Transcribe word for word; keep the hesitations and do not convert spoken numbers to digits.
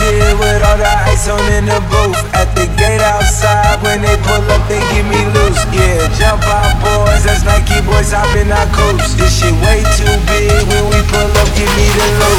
here with all the ice on in the booth. At the gate outside, when they pull up, they give me loose. Yeah, jump out, boys, that's Nike boys hopping our coops. This shit way too big, when we pull up, give me the loot.